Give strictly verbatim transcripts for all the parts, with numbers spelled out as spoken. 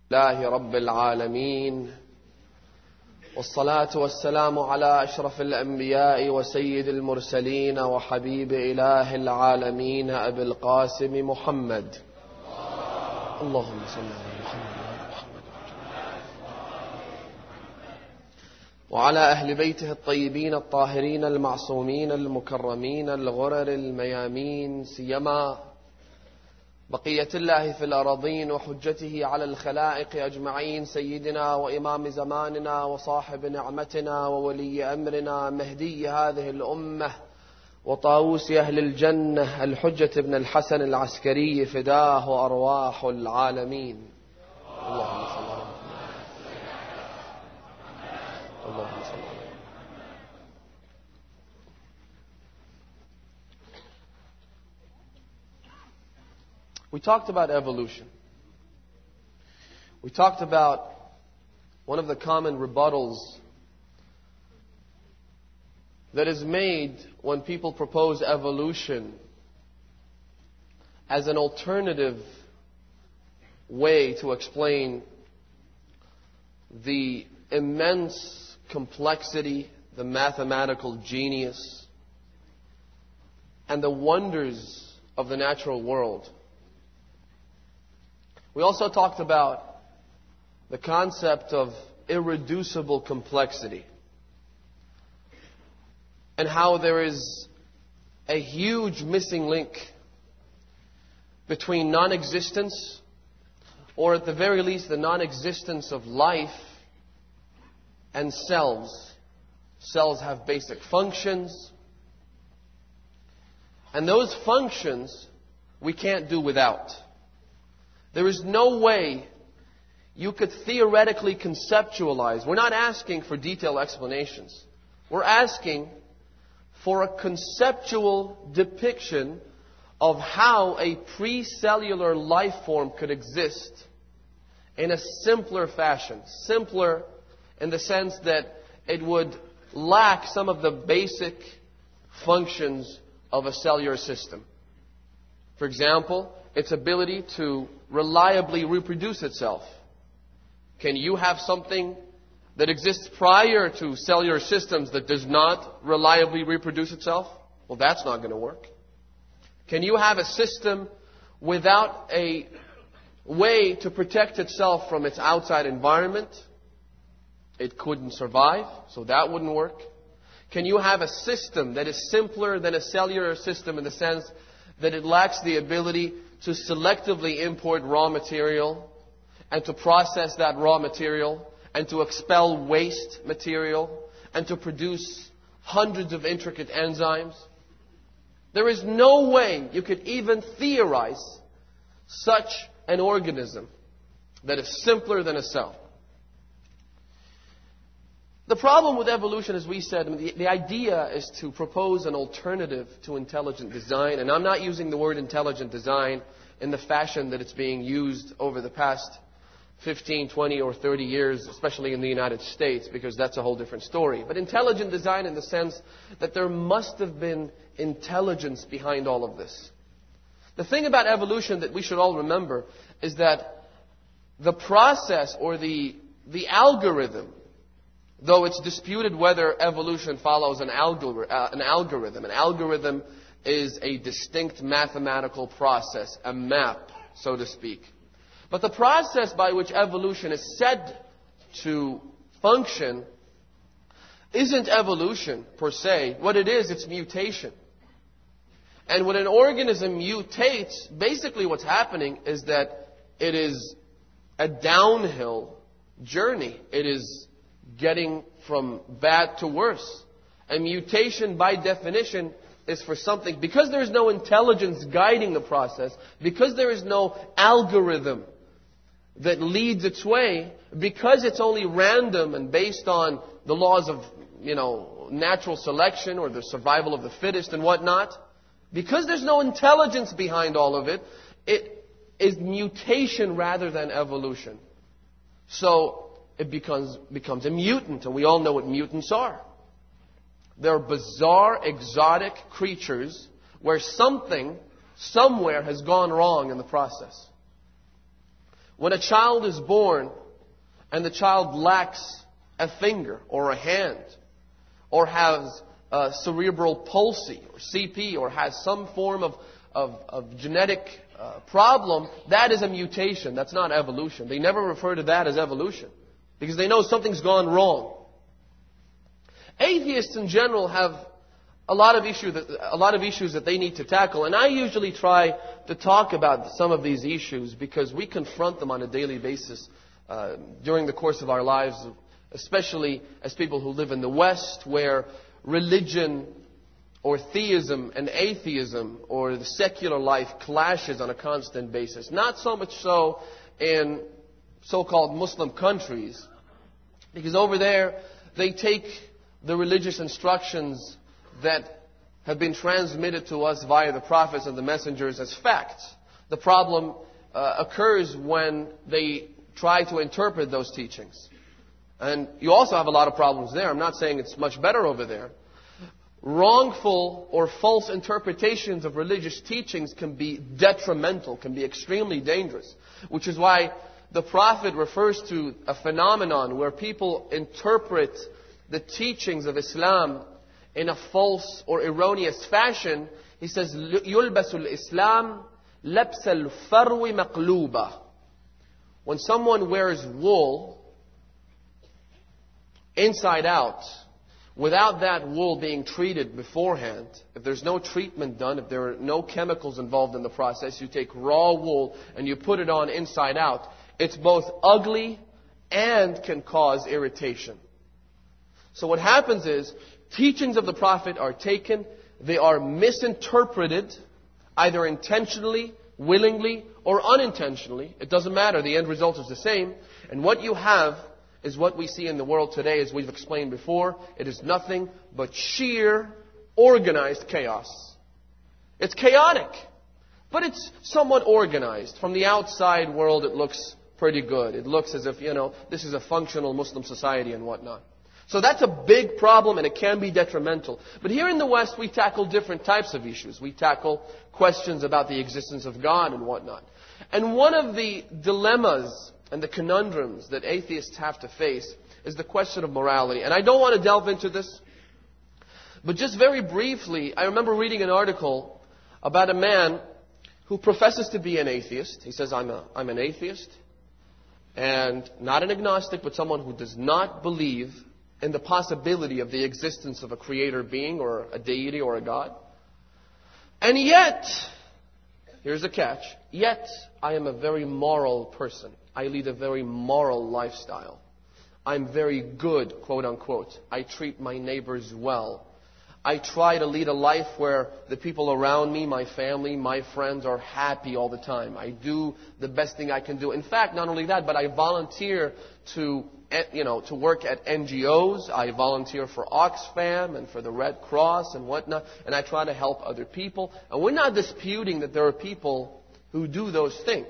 لله رب العالمين والصلاة والسلام على أشرف الأنبياء وسيد المرسلين وحبيب إله العالمين أبي القاسم محمد اللهم صل على محمد وعلى أهل بيته الطيبين الطاهرين المعصومين المكرمين الغرر الميامين سيما بقية الله في الأراضين وحجته على الخلائق أجمعين سيدنا وإمام زماننا وصاحب نعمتنا وولي أمرنا مهدي هذه الأمة وطاووس أهل الجنة الحجة بن الحسن العسكري فداه وأرواح العالمين اللهم صل على محمد اللهم صل على We talked about evolution. We talked about one of the common rebuttals that is made when people propose evolution as an alternative way to explain the immense complexity, the mathematical genius, and the wonders of the natural world. We also talked about the concept of irreducible complexity and how there is a huge missing link between non-existence, or at the very least the non-existence of life, and cells. Cells have basic functions, and those functions we can't do without. There is no way you could theoretically conceptualize. We're not asking for detailed explanations. We're asking for a conceptual depiction of how a pre-cellular life form could exist in a simpler fashion. Simpler in the sense that it would lack some of the basic functions of a cellular system. For example, its ability to reliably reproduce itself. Can you have something that exists prior to cellular systems that does not reliably reproduce itself? Well, that's not going to work. Can you have a system without a way to protect itself from its outside environment? It couldn't survive, so that wouldn't work. Can you have a system that is simpler than a cellular system in the sense that it lacks the ability to selectively import raw material and to process that raw material and to expel waste material and to produce hundreds of intricate enzymes? There is no way you could even theorize such an organism that is simpler than a cell. The problem with evolution, as we said, the, the idea is to propose an alternative to intelligent design. And I'm not using the word intelligent design in the fashion that it's being used over the past fifteen, twenty, or thirty years, especially in the United States, because that's a whole different story. But intelligent design in the sense that there must have been intelligence behind all of this. The thing about evolution that we should all remember is that the process or the, the algorithm, though it's disputed whether evolution follows an, algor- uh, an algorithm. An algorithm is a distinct mathematical process, a map, so to speak. But the process by which evolution is said to function isn't evolution per se. What it is, it's mutation. And when an organism mutates, basically what's happening is that it is a downhill journey. It is getting from bad to worse. A mutation, by definition, is for something. Because there is no intelligence guiding the process, because there is no algorithm that leads its way, because it's only random and based on the laws of, you know, natural selection or the survival of the fittest and whatnot, because there's no intelligence behind all of it, it is mutation rather than evolution. So it becomes becomes a mutant, and we all know what mutants are. They're bizarre, exotic creatures where something, somewhere has gone wrong in the process. When a child is born and the child lacks a finger or a hand, or has uh, cerebral palsy or C P, or has some form of, of, of genetic uh, problem, that is a mutation. That's not evolution. They never refer to that as evolution because they know something's gone wrong. Atheists in general have a lot of issues that, a lot of issues that they need to tackle, and I usually try to talk about some of these issues because we confront them on a daily basis uh, during the course of our lives, especially as people who live in the West, where religion or theism and atheism or the secular life clashes on a constant basis. Not so much so in so-called Muslim countries, because over there they take the religious instructions that have been transmitted to us via the prophets and the messengers as facts. The problem uh, occurs when they try to interpret those teachings. And you also have a lot of problems there. I'm not saying it's much better over there. Wrongful or false interpretations of religious teachings can be detrimental, can be extremely dangerous. Which is why the Prophet refers to a phenomenon where people interpret the teachings of Islam in a false or erroneous fashion. He says, يُلْبَسُ الْإِسْلَامِ لَبْسَ الْفَرْوِ مَقْلُوبًا. When someone wears wool inside out, without that wool being treated beforehand, if there's no treatment done, if there are no chemicals involved in the process, you take raw wool and you put it on inside out, it's both ugly and can cause irritation. So what happens is, teachings of the Prophet are taken, they are misinterpreted, either intentionally, willingly, or unintentionally. It doesn't matter, the end result is the same. And what you have is what we see in the world today, as we've explained before. It is nothing but sheer, organized chaos. It's chaotic, but it's somewhat organized. From the outside world, it looks pretty good. It looks as if, you know, this is a functional Muslim society and whatnot. So that's a big problem, and it can be detrimental. But here in the West, we tackle different types of issues. We tackle questions about the existence of God and whatnot. And one of the dilemmas and the conundrums that atheists have to face is the question of morality. And I don't want to delve into this, but just very briefly, I remember reading an article about a man who professes to be an atheist. He says, I'm, a, I'm an atheist, and not an agnostic, but someone who does not believe in the possibility of the existence of a creator being or a deity or a God. And yet, here's a catch, yet I am a very moral person. I lead a very moral lifestyle. I'm very good, quote unquote. I treat my neighbors well. I try to lead a life where the people around me, my family, my friends are happy all the time. I do the best thing I can do. In fact, not only that, but I volunteer to, you know, to work at N G Os. I volunteer for Oxfam and for the Red Cross and whatnot. And I try to help other people. And we're not disputing that there are people who do those things.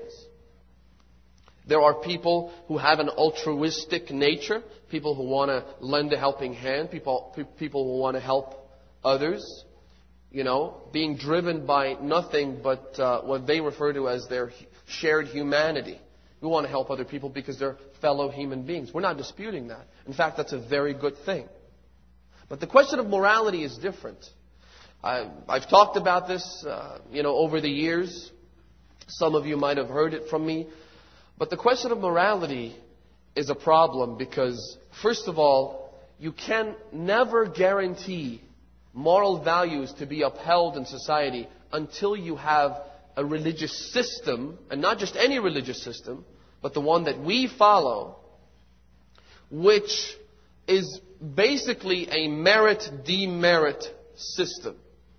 There are people who have an altruistic nature, people who want to lend a helping hand, people, people who want to help others, you know, being driven by nothing but uh, what they refer to as their shared humanity. We want to help other people because they're fellow human beings. We're not disputing that. In fact, that's a very good thing. But the question of morality is different. I, I've talked about this, uh, you know, over the years. Some of you might have heard it from me. But the question of morality is a problem because, first of all, you can never guarantee moral values to be upheld in society until you have a religious system, and not just any religious system, but the one that we follow, which is basically a merit-demerit system.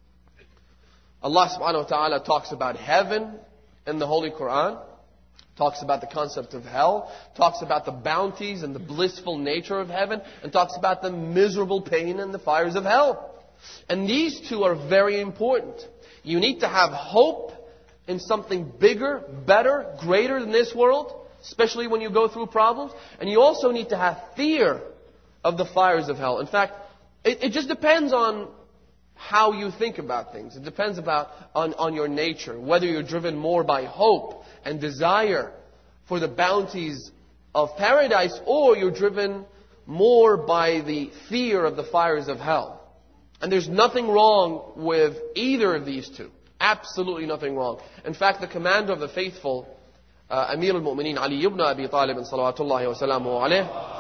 Allah subhanahu wa ta'ala talks about heaven in the Holy Quran, talks about the concept of hell, talks about the bounties and the blissful nature of heaven, and talks about the miserable pain and the fires of hell. And these two are very important. You need to have hope in something bigger, better, greater than this world, especially when you go through problems. And you also need to have fear of the fires of hell. In fact, it, it just depends on how you think about things. It depends about on, on your nature, whether you're driven more by hope and desire for the bounties of paradise, or you're driven more by the fear of the fires of hell. And there's nothing wrong with either of these two. Absolutely nothing wrong. In fact, the commander of the faithful, uh, Amir al-Mu'mineen, Ali ibn Abi Talib, salawatullahi wa salamu alayh,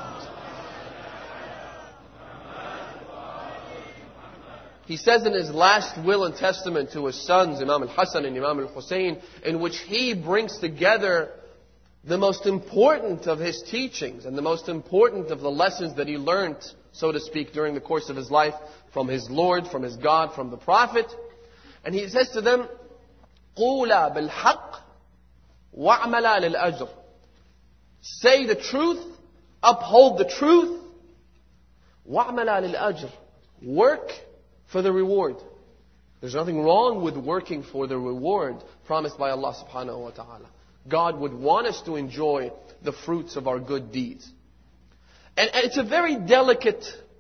he says in his last will and testament to his sons, Imam al-Hasan and Imam al-Hussein, in which he brings together the most important of his teachings and the most important of the lessons that he learned, so to speak, during the course of his life from his Lord, from his God, from the Prophet. And he says to them, قُولَا بِالْحَقِّ وَعْمَلَا لِلْأَجْرِ. Say the truth, uphold the truth, وَعْمَلَا لِلْأَجْرِ. Work for the reward. There's nothing wrong with working for the reward promised by Allah subhanahu wa ta'ala. God would want us to enjoy the fruits of our good deeds. And, and it's a very delicate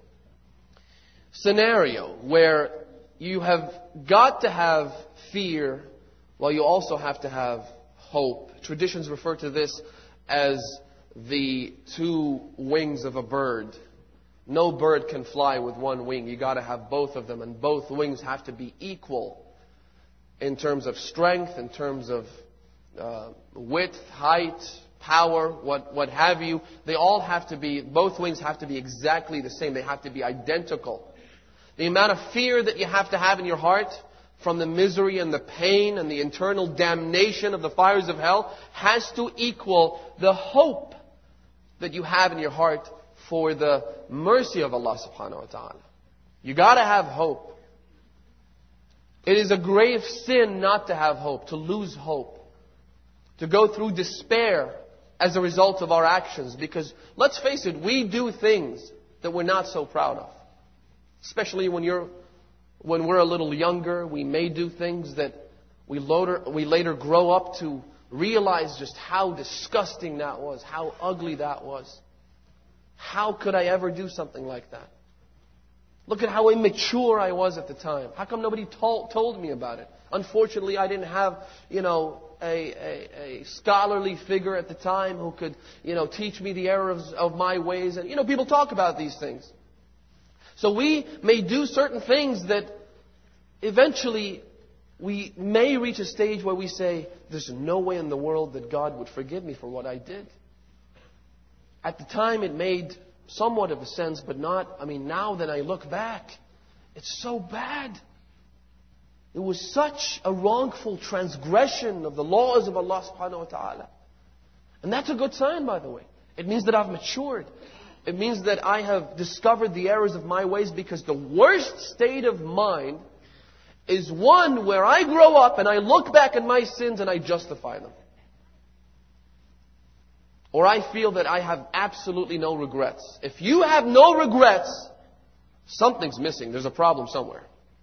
scenario where you have got to have fear while you also have to have hope. Traditions refer to this as the two wings of a bird. No bird can fly with one wing. You got to have both of them, and both wings have to be equal in terms of strength, in terms of uh, width, height, power, what what have you. They all have to be, both wings have to be exactly the same. They have to be identical. The amount of fear that you have to have in your heart from the misery and the pain and the internal damnation of the fires of hell has to equal the hope that you have in your heart for the mercy of Allah subhanahu wa ta'ala. You got to have hope. It is a grave sin not to have hope, to lose hope, to go through despair as a result of our actions. Because let's face it, we do things that we're not so proud of. Especially when you're, when we're a little younger, we may do things that we later, we later grow up to realize just how disgusting that was, how ugly that was. How could I ever do something like that? Look at how immature I was at the time. How come nobody told, told me about it? Unfortunately, I didn't have, you know, a, a, a scholarly figure at the time who could, you know, teach me the errors of my ways. And, you know, people talk about these things. So we may do certain things that eventually we may reach a stage where we say, there's no way in the world that God would forgive me for what I did. At the time it made somewhat of a sense, but not, I mean, now that I look back, it's so bad. It was such a wrongful transgression of the laws of Allah subhanahu wa ta'ala. And that's a good sign, by the way. It means that I've matured. It means that I have discovered the errors of my ways, because the worst state of mind is one where I grow up and I look back at my sins and I justify them. Or I feel that I have absolutely no regrets. If you have no regrets, something's missing. There's a problem somewhere.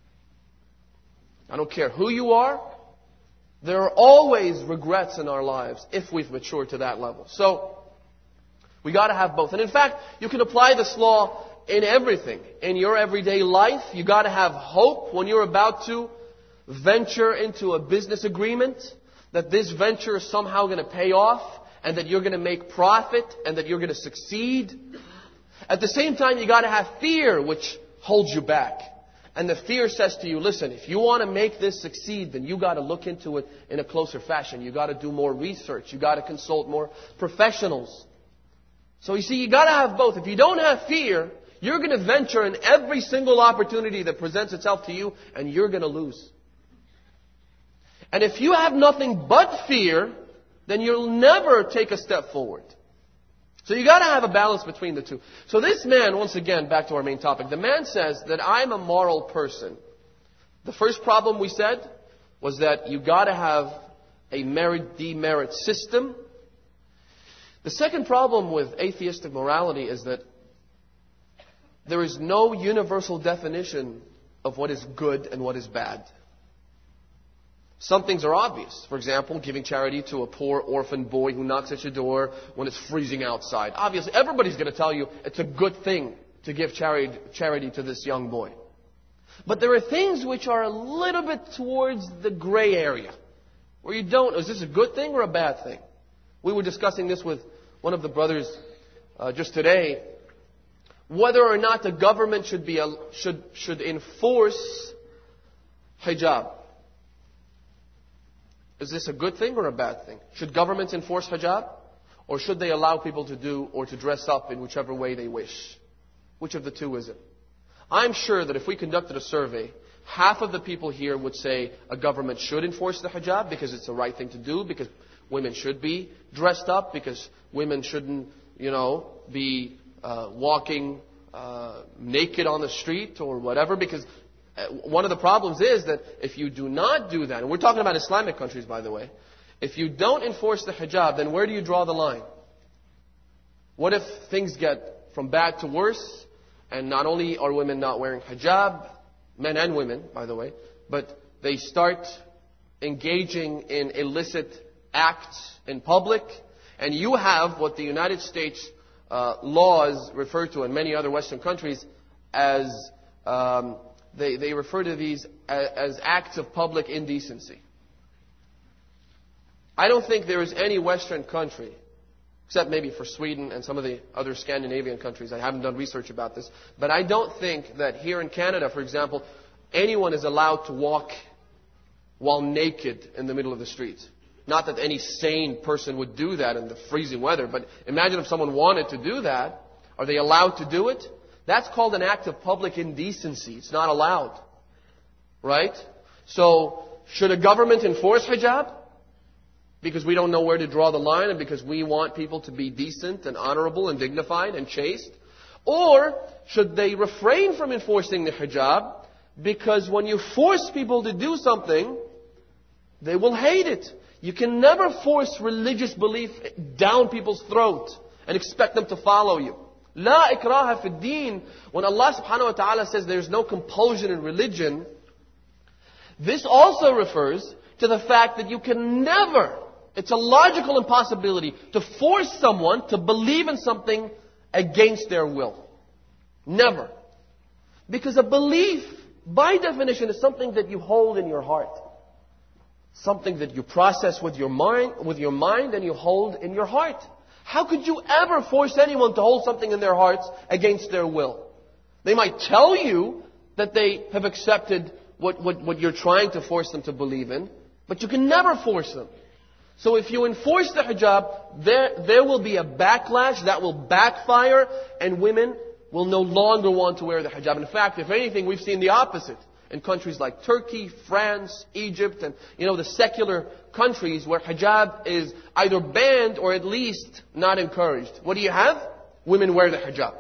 I don't care who you are. There are always regrets in our lives if we've matured to that level. So, we got to have both. And in fact, you can apply this law in everything. In your everyday life, you got to have hope when you're about to venture into a business agreement, that this venture is somehow going to pay off, and that you're going to make profit, and that you're going to succeed. At the same time, you got to have fear, which holds you back. And the fear says to you, listen, if you want to make this succeed, then you got to look into it in a closer fashion. You got to do more research. You got to consult more professionals. So you see, you got to have both. If you don't have fear, you're going to venture in every single opportunity that presents itself to you, and you're going to lose. And if you have nothing but fear, then you'll never take a step forward. So you got to have a balance between the two. So this man, once again, back to our main topic, the man says that I'm a moral person. The first problem we said was that you got to have a merit-demerit system. The second problem with atheistic morality is that there is no universal definition of what is good and what is bad. Some things are obvious. For example, giving charity to a poor orphan boy who knocks at your door when it's freezing outside. Obviously, everybody's going to tell you it's a good thing to give charity, charity to this young boy. But there are things which are a little bit towards the gray area, where you don't, is this a good thing or a bad thing? We were discussing this with one of the brothers uh, just today. Whether or not the government should be a, should should enforce hijab. Is this a good thing or a bad thing? Should governments enforce hijab? Or should they allow people to do or to dress up in whichever way they wish? Which of the two is it? I'm sure that if we conducted a survey, half of the people here would say a government should enforce the hijab because it's the right thing to do, because women should be dressed up, because women shouldn't, you know, be uh, walking uh, naked on the street or whatever, because one of the problems is that if you do not do that, and we're talking about Islamic countries, by the way, if you don't enforce the hijab, then where do you draw the line? What if things get from bad to worse, and not only are women not wearing hijab, men and women, by the way, but they start engaging in illicit acts in public, and you have what the United States uh, laws refer to, and many other Western countries, as um, they, they refer to these as, as acts of public indecency. I don't think there is any Western country, except maybe for Sweden and some of the other Scandinavian countries. I haven't done research about this. But I don't think that here in Canada, for example, anyone is allowed to walk while naked in the middle of the street. Not that any sane person would do that in the freezing weather, but imagine if someone wanted to do that. Are they allowed to do it? That's called an act of public indecency. It's not allowed. Right? So, should a government enforce hijab? Because we don't know where to draw the line, and because we want people to be decent and honorable and dignified and chaste? Or should they refrain from enforcing the hijab, because when you force people to do something, they will hate it. You can never force religious belief down people's throat and expect them to follow you. La ikraha fi deen. When Allah subhanahu wa ta'ala says there's no compulsion in religion, this also refers to the fact that you can never, it's a logical impossibility to force someone to believe in something against their will. Never. Because a belief, by definition, is something that you hold in your heart. Something that you process with your mind, with your mind and you hold in your heart. How could you ever force anyone to hold something in their hearts against their will? They might tell you that they have accepted what, what, what you're trying to force them to believe in, but you can never force them. So if you enforce the hijab, there, there will be a backlash that will backfire, and women will no longer want to wear the hijab. In fact, if anything, we've seen the opposite in countries like Turkey, France, Egypt, and, you know, the secular countries where hijab is either banned or at least not encouraged. What do you have? Women wear the hijab.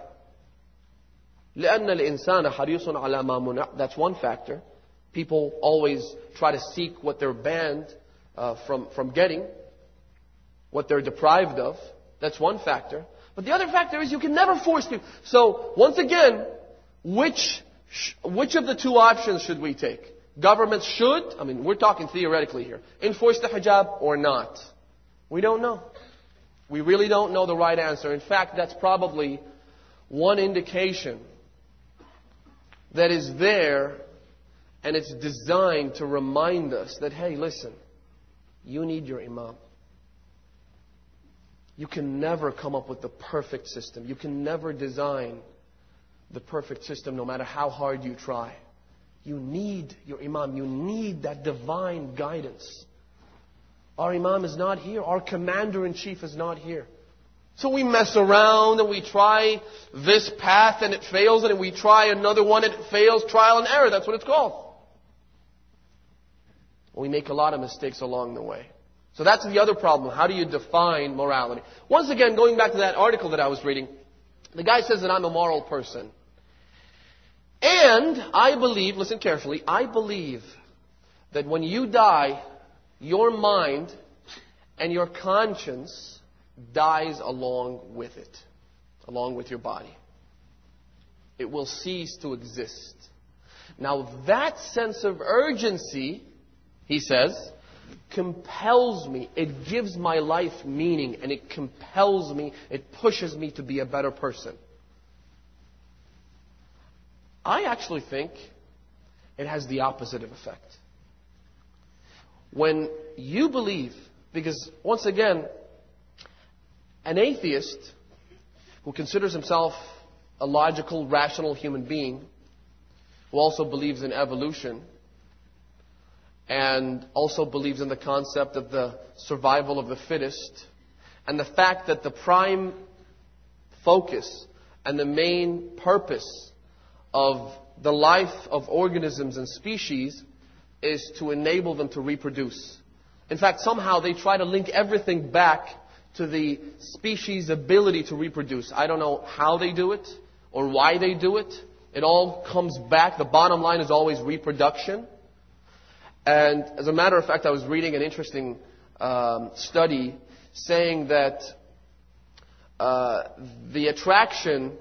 لأن الإنسان حريص على ما منع. That's one factor. People always try to seek what they're banned uh, from, from getting, what they're deprived of. That's one factor. But the other factor is you can never force people. So, once again, which which of the two options should we take? Governments should, I mean, we're talking theoretically here, enforce the hijab or not? We don't know. We really don't know the right answer. In fact, that's probably one indication that is there, and it's designed to remind us that, hey, listen, you need your imam. You can never come up with the perfect system. You can never design the perfect system no matter how hard you try. You need your imam. You need that divine guidance. Our imam is not here. Our commander-in-chief is not here. So we mess around and we try this path and it fails, and we try another one and it fails. Trial and error, that's what it's called. We make a lot of mistakes along the way. So that's the other problem. How do you define morality? Once again, going back to that article that I was reading, the guy says that I'm a moral person. And I believe, listen carefully, I believe that when you die, your mind and your conscience dies along with it, along with your body. It will cease to exist. Now that sense of urgency, he says, compels me. It gives my life meaning, and it compels me, it pushes me to be a better person. I actually think it has the opposite of effect. When you believe, because once again, An atheist who considers himself a logical, rational human being, who also believes in evolution, and also believes in the concept of the survival of the fittest, and the fact that the prime focus and the main purpose of the life of organisms and species is to enable them to reproduce. In fact, somehow they try to link everything back to the species' ability to reproduce. I don't know how they do it or why they do it. It all comes back. The bottom line is always reproduction. And as a matter of fact, I was reading an interesting um, study saying that uh, the attraction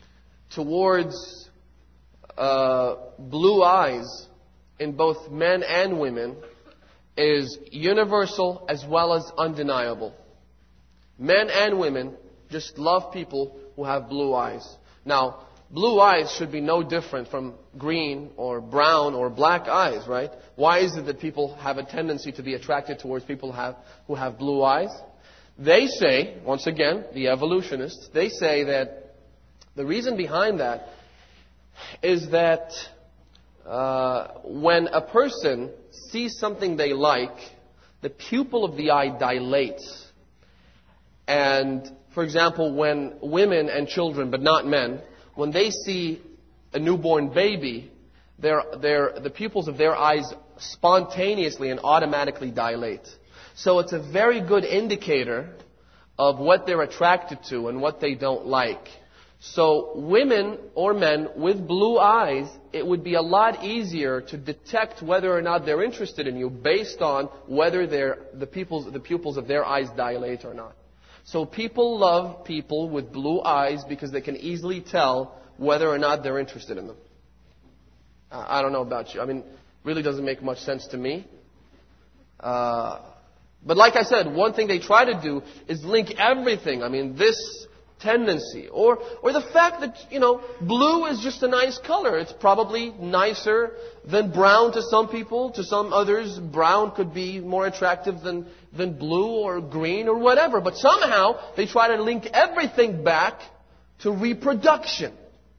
towards uh, blue eyes in both men and women is universal as well as undeniable. Men and women just love people who have blue eyes. Now, blue eyes should be no different from green or brown or black eyes, right? Why is it that people have a tendency to be attracted towards people who have, who have blue eyes? They say, once again, the evolutionists, they say that the reason behind that is that uh, when a person sees something they like, the pupil of the eye dilates. And, for example, when women and children, but not men, when they see a newborn baby, their, their, the pupils of their eyes spontaneously and automatically dilate. So it's a very good indicator of what they're attracted to and what they don't like. So women or men with blue eyes, it would be a lot easier to detect whether or not they're interested in you based on whether they're, the, pupils, the pupils of their eyes dilate or not. So people love people with blue eyes because they can easily tell whether or not they're interested in them. Uh, I don't know about you. I mean, it really doesn't make much sense to me. Uh, but like I said, one thing they try to do is link everything. I mean, this tendency, or or the fact that, you know, blue is just a nice color. It's probably nicer than brown to some people. To some others, brown could be more attractive than, than blue or green or whatever. But somehow they try to link everything back to reproduction.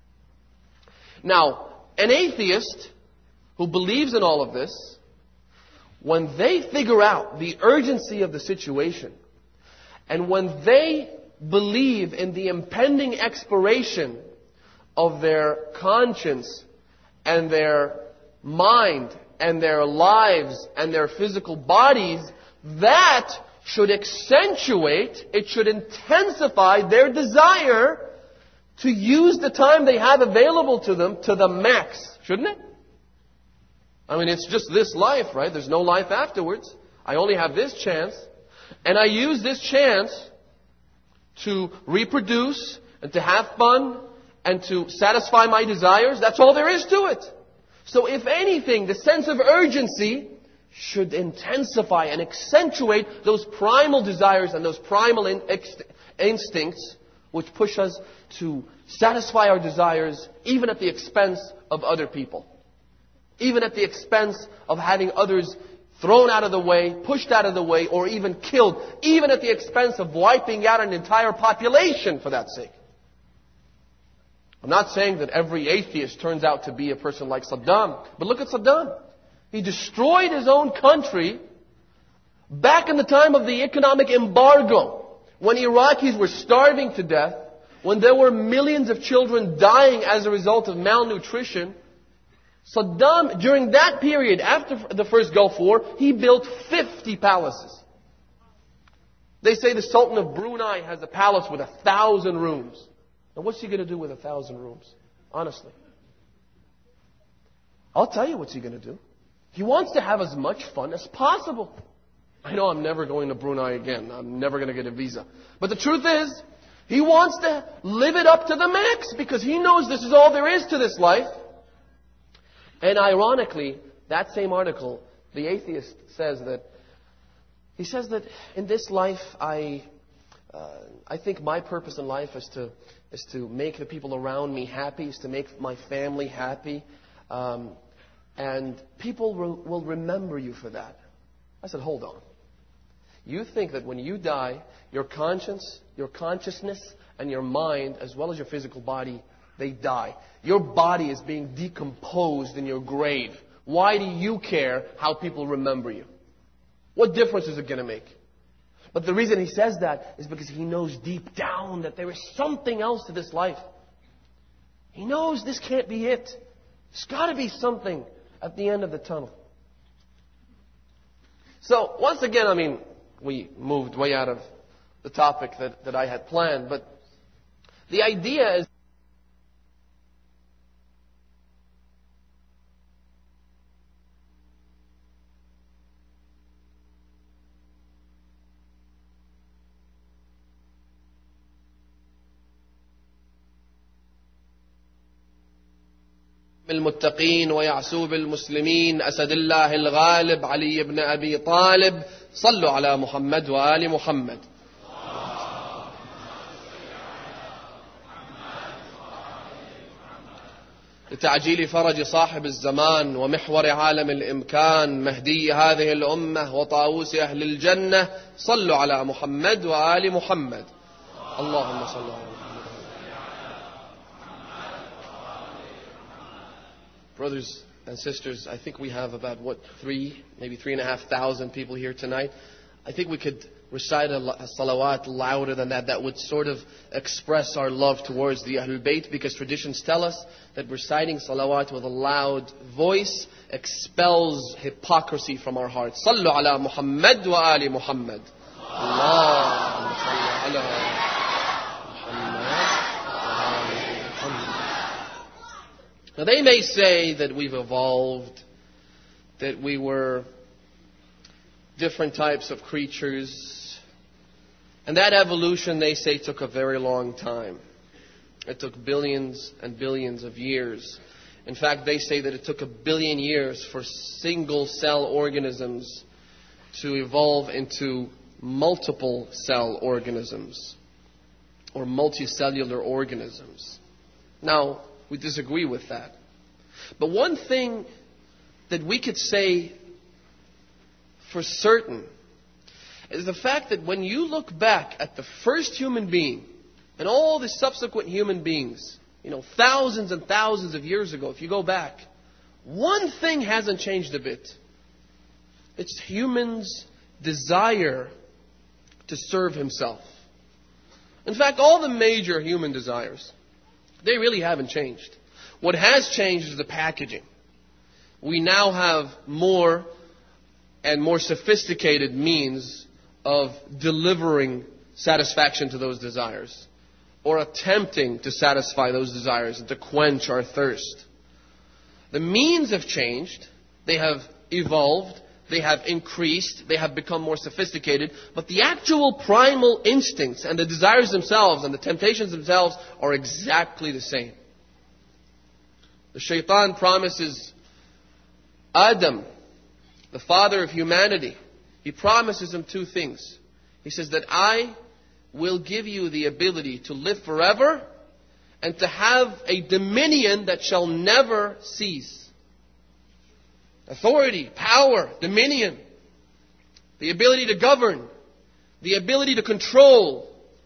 Now, an atheist who believes in all of this, when they figure out the urgency of the situation, and when they believe in the impending expiration of their conscience and their mind and their lives and their physical bodies, that should accentuate, it should intensify their desire to use the time they have available to them to the max, shouldn't it? I mean, it's just this life, right? There's no life afterwards. I only have this chance. And I use this chance to reproduce and to have fun and to satisfy my desires. That's all there is to it. So if anything, the sense of urgency should intensify and accentuate those primal desires and those primal in- ex- instincts which push us to satisfy our desires even at the expense of other people. Even at the expense of having others thrown out of the way, pushed out of the way, or even killed. Even at the expense of wiping out an entire population for that sake. I'm not saying that every atheist turns out to be a person like Saddam. But look at Saddam. He destroyed his own country back in the time of the economic embargo. When Iraqis were starving to death. When there were millions of children dying as a result of malnutrition. Saddam, during that period, after the first Gulf War, he built fifty palaces. They say the Sultan of Brunei has a palace with a thousand rooms. Now what's he going to do with a thousand rooms? Honestly. I'll tell you what's he going to do. He wants to have as much fun as possible. I know I'm never going to Brunei again. I'm never going to get a visa. But the truth is, he wants to live it up to the max because he knows this is all there is to this life. And ironically, that same article, the atheist says that, he says that in this life, I, uh, I think my purpose in life is to, is to make the people around me happy, is to make my family happy, um, and people will, will remember you for that. I said, hold on. You think that when you die, your conscience, your consciousness, and your mind, as well as your physical body, they die. Your body is being decomposed in your grave. Why do you care how people remember you? What difference is it going to make? But the reason he says that is because he knows deep down that there is something else to this life. He knows this can't be it. There's got to be something at the end of the tunnel. So, once again, I mean, we moved way out of the topic that, that I had planned, but the idea is المتقين ويعسوب المسلمين أسد الله الغالب علي بن أبي طالب صلوا على محمد وآل محمد. لتعجيل فرج صاحب الزمان ومحور عالم الإمكان مهدي هذه الأمة وطاووس أهل الجنة صلوا على محمد وآل محمد. اللهم صل على محمد. Brothers and sisters, I think we have about, what, three, maybe three and a half thousand people here tonight. I think we could recite a, a salawat louder than that. That would sort of express our love towards the Ahlul Bayt, because traditions tell us that reciting salawat with a loud voice expels hypocrisy from our hearts. Sallu ala Muhammad wa ali Muhammad. Allahumma salli ala Muhammad. Now they may say that we've evolved, that we were different types of creatures. And that evolution, they say, took a very long time. It took billions and billions of years. In fact, they say that it took a billion years for single-cell organisms to evolve into multiple cell organisms or multicellular organisms. Now, we disagree with that. But one thing that we could say for certain is the fact that when you look back at the first human being and all the subsequent human beings, you know, thousands and thousands of years ago, if you go back, one thing hasn't changed a bit. It's humans' desire to serve himself. In fact, all the major human desires, they really haven't changed. What has changed is the packaging. We now have more and more sophisticated means of delivering satisfaction to those desires, or attempting to satisfy those desires and to quench our thirst. The means have changed. They have evolved. They have increased. They have become more sophisticated. But the actual primal instincts and the desires themselves and the temptations themselves are exactly the same. The shaitan promises Adam, the father of humanity, he promises him two things. He says that I will give you the ability to live forever and to have a dominion that shall never cease. Authority, power, dominion, the ability to govern, the ability to control.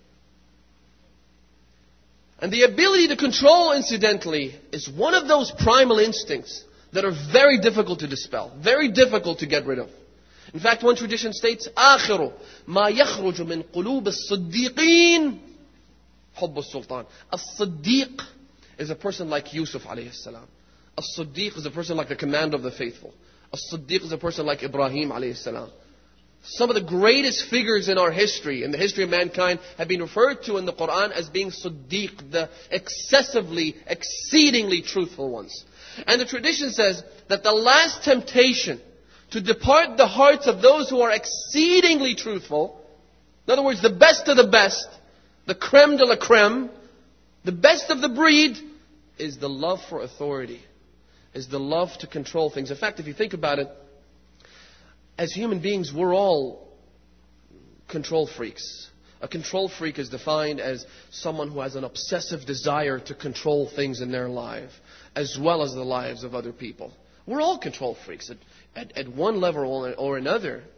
And the ability to control, incidentally, is one of those primal instincts that are very difficult to dispel, very difficult to get rid of. In fact, one tradition states, آخر ما يخرج من قلوب الصديقين حب السلطان. الصديق is a person like Yusuf alayhi salam. As-Siddiq is a person like the commander of the faithful. As-Siddiq is a person like Ibrahim alayhi salam. Some of the greatest figures in our history, in the history of mankind, have been referred to in the Quran as being Siddiq, the excessively, exceedingly truthful ones. And the tradition says that the last temptation to depart the hearts of those who are exceedingly truthful, in other words, the best of the best, the creme de la creme, the best of the breed, is the love for authority, is the love to control things. In fact, if you think about it, as human beings, we're all control freaks. A control freak is defined as someone who has an obsessive desire to control things in their life, as well as the lives of other people. We're all control freaks at, at, at one level or, or another.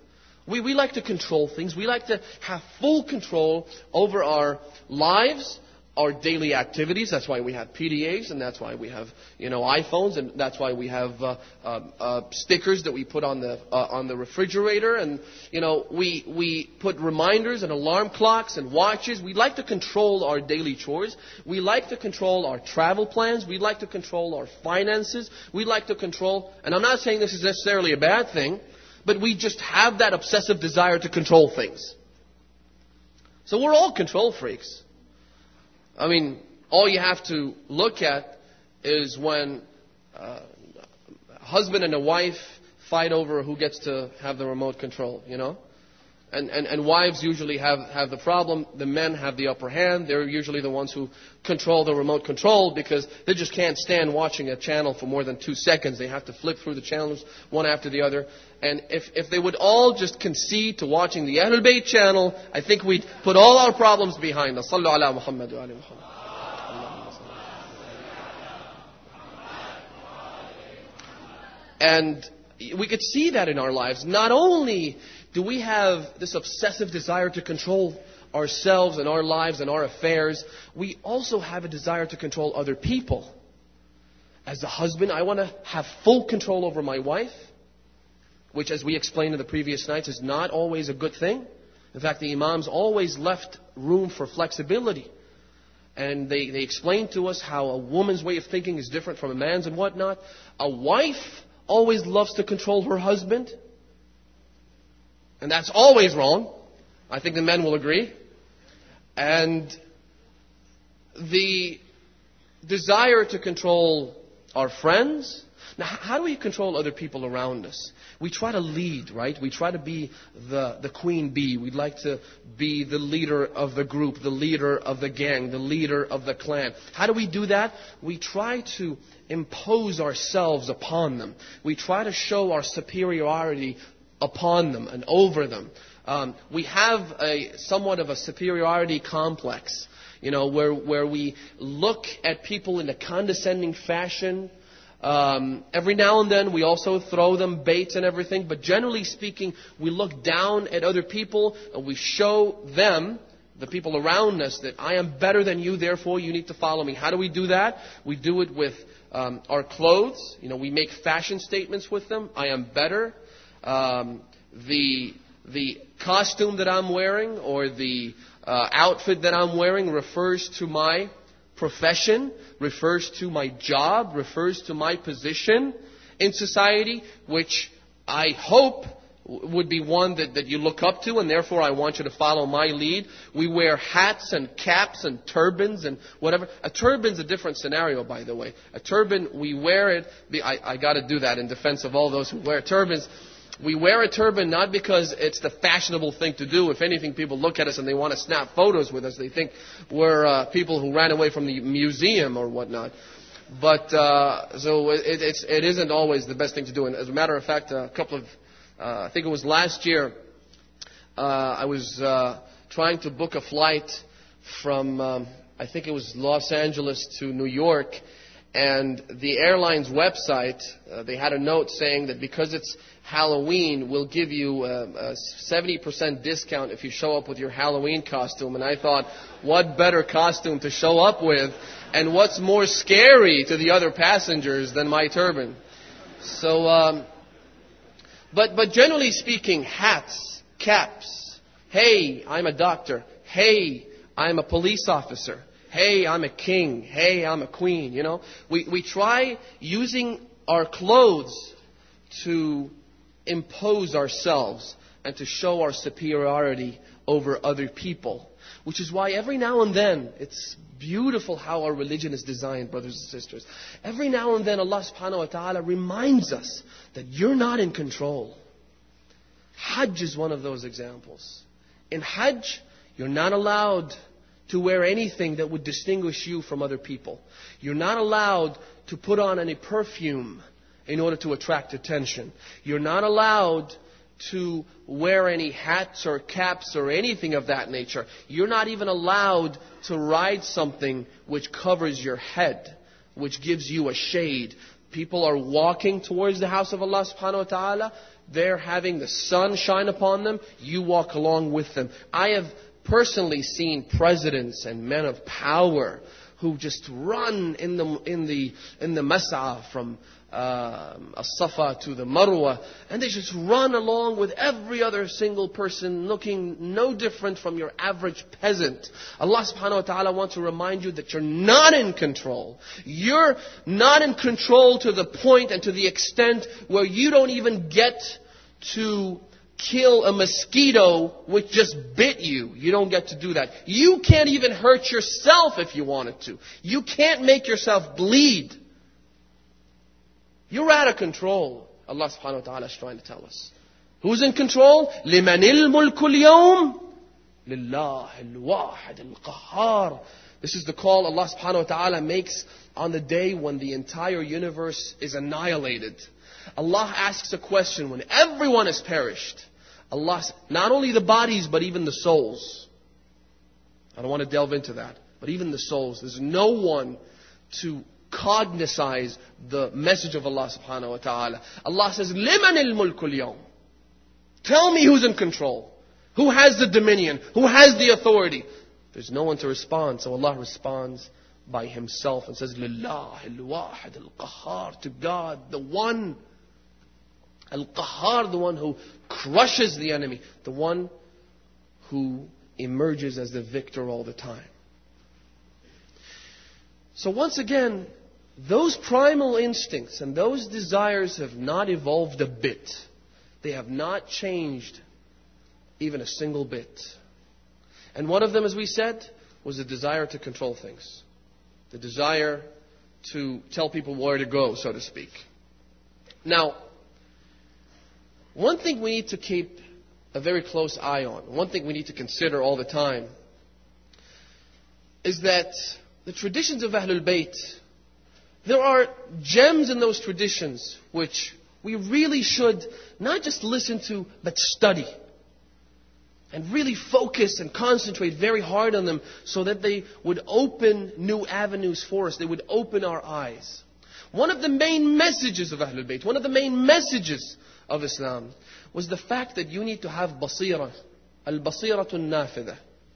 We, we like to control things. We like to have full control over our lives, our daily activities. That's why we have P D As, and that's why we have, you know, iPhones, and that's why we have uh, uh, uh, stickers that we put on the uh, on the refrigerator, and you know, we we put reminders and alarm clocks and watches. We like to control our daily chores. We like to control our travel plans. We like to control our finances. We like to control, and I'm not saying this is necessarily a bad thing, but we just have that obsessive desire to control things. So we're all control freaks. I mean, all you have to look at is when uh, a husband and a wife fight over who gets to have the remote control, you know? And, and, and wives usually have, have the problem. The men have the upper hand. They're usually the ones who control the remote control because they just can't stand watching a channel for more than two seconds. They have to flip through the channels one after the other. And if, if they would all just concede to watching the Ahlul Bayt channel, I think we'd put all our problems behind us. Sallu ala Muhammad wa ali Muhammad. And we could see that in our lives. Not only do we have this obsessive desire to control ourselves and our lives and our affairs, we also have a desire to control other people. As a husband, I want to have full control over my wife, which, as we explained in the previous nights, is not always a good thing. In fact, the Imams always left room for flexibility. And they, they explained to us how a woman's way of thinking is different from a man's and whatnot. A wife always loves to control her husband. And that's always wrong. I think the men will agree. And the desire to control our friends. Now, how do we control other people around us? We try to lead, right? We try to be the, the queen bee. We'd like to be the leader of the group, the leader of the gang, the leader of the clan. How do we do that? We try to impose ourselves upon them. We try to show our superiority upon them and over them. Um, we have a somewhat of a superiority complex, you know, where where we look at people in a condescending fashion. Um, every now and then we also throw them baits and everything, but generally speaking, we look down at other people and we show them, the people around us, that I am better than you, therefore you need to follow me. How do we do that? We do it with um, our clothes. You know, we make fashion statements with them. I am better. Um, the the costume that I'm wearing or the uh, outfit that I'm wearing refers to my profession, refers to my job, refers to my position in society, which I hope would be one that, that you look up to, and therefore I want you to follow my lead. We wear hats and caps and turbans and whatever. A turban's a different scenario, by the way. A turban, we wear it. I, I got to do that in defense of all those who wear turbans. We wear a turban not because it's the fashionable thing to do. If anything, people look at us and they want to snap photos with us. They think we're uh, people who ran away from the museum or whatnot. But uh, so it, it's, it isn't always the best thing to do. And as a matter of fact, a couple of, uh, I think it was last year, uh, I was uh, trying to book a flight from, um, I think it was Los Angeles to New York. And the airline's website, uh, they had a note saying that because it's Halloween, we'll give you a, a seventy percent discount if you show up with your Halloween costume. And I thought, what better costume to show up with? And what's more scary to the other passengers than my turban? So, um, but, but generally speaking, hats, caps. Hey, I'm a doctor. Hey, I'm a police officer. Hey, I'm a king. Hey, I'm a queen. You know, we, we try using our clothes to impose ourselves and to show our superiority over other people. Which is why every now and then, it's beautiful how our religion is designed, brothers and sisters. Every now and then Allah subhanahu wa ta'ala reminds us that you're not in control. Hajj is one of those examples. In Hajj, you're not allowed to wear anything that would distinguish you from other people. You're not allowed to put on any perfume in order to attract attention. You're not allowed to wear any hats or caps or anything of that nature. You're not even allowed to ride something which covers your head, which gives you a shade. people are walking towards the house of Allah subhanahu wa ta'ala, they're having the sun shine upon them, you walk along with them. I have personally seen presidents and men of power who just run in the in the in the mas'a from um, as-Safa to the Marwa, and they just run along with every other single person, looking no different from your average peasant. Allah subhanahu wa ta'ala wants to remind you that you're not in control. You're not in control to the point and to the extent where you don't even get to kill a mosquito which just bit you. You don't get to do that. You can't even hurt yourself if you wanted to. You can't make yourself bleed. You're out of control. Allah subhanahu wa ta'ala is trying to tell us. Who's in control? لِمَنِ الْمُلْكُ الْيَوْمِ لِلَّهِ الْوَاحِدِ الْقَهَّارِ. This is the call Allah subhanahu wa ta'ala makes on the day when the entire universe is annihilated. Allah asks a question when everyone has perished. Allah, not only the bodies, but even the souls. I don't want to delve into that. But even the souls. There's no one to cognitize the message of Allah subhanahu wa ta'ala. Allah says, لِمَنِ الْمُلْكُ الْيَوْمِ. Tell me who's in control. Who has the dominion? Who has the authority? There's no one to respond. So Allah responds by Himself and says, لِلَّهِ الْوَاحِدِ الْقَهَّارِ. To God, the one. Al-Qahhar, the one who crushes the enemy. The one who emerges as the victor all the time. So once again, those primal instincts and those desires have not evolved a bit. They have not changed even a single bit. And one of them, as we said, was the desire to control things. The desire to tell people where to go, so to speak. Now, one thing we need to keep a very close eye on, one thing we need to consider all the time, is that the traditions of Ahlul Bayt, there are gems in those traditions which we really should not just listen to, but study. And really focus and concentrate very hard on them so that they would open new avenues for us. They would open our eyes. One of the main messages of Ahlul Bayt, one of the main messages of Islam was the fact that you need to have basira, al-basiratun nafidha.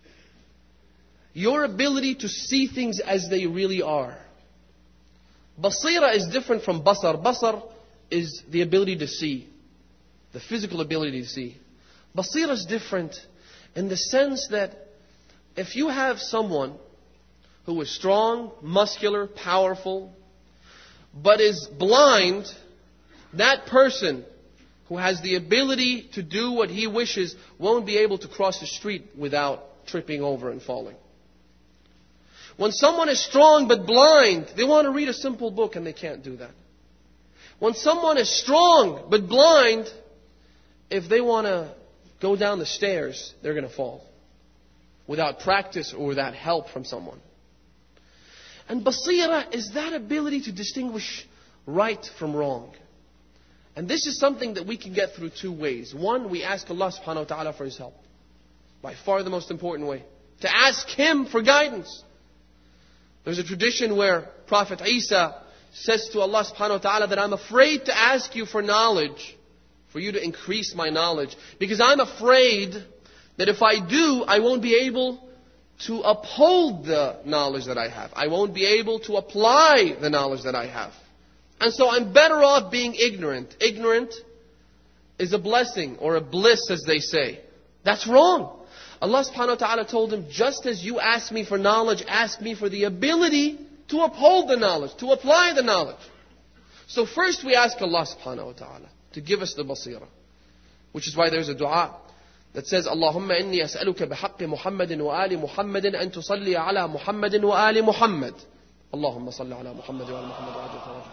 Your ability to see things as they really are. Basira is different from basar. Basar is the ability to see, the physical ability to see. Basira is different in the sense that if you have someone who is strong, muscular, powerful, but is blind, that person who has the ability to do what he wishes won't be able to cross the street without tripping over and falling. When someone is strong but blind, they want to read a simple book and they can't do that. When someone is strong but blind, if they want to go down the stairs, they're going to fall. Without practice or without help from someone. And basira is that ability to distinguish right from wrong. And this is something that we can get through two ways. One, we ask Allah subhanahu wa ta'ala for His help. By far the most important way. To ask Him for guidance. There's a tradition where Prophet Isa says to Allah subhanahu wa ta'ala that I'm afraid to ask you for knowledge. For you to increase my knowledge. Because I'm afraid that if I do, I won't be able to uphold the knowledge that I have. I won't be able to apply the knowledge that I have. And so I'm better off being ignorant. Ignorant is a blessing or a bliss, as they say. That's wrong. Allah subhanahu wa ta'ala told him, just as you ask me for knowledge, ask me for the ability to uphold the knowledge, to apply the knowledge. So first we ask Allah subhanahu wa ta'ala to give us the basira. Which is why there's a dua that says, Allahumma inni as'aluka bihaqqi Muhammadin wa ali Muhammadin an tusalli ala Muhammadin wa ali Muhammad. Allahumma salli ala Muhammad wa ali Muhammad wa ali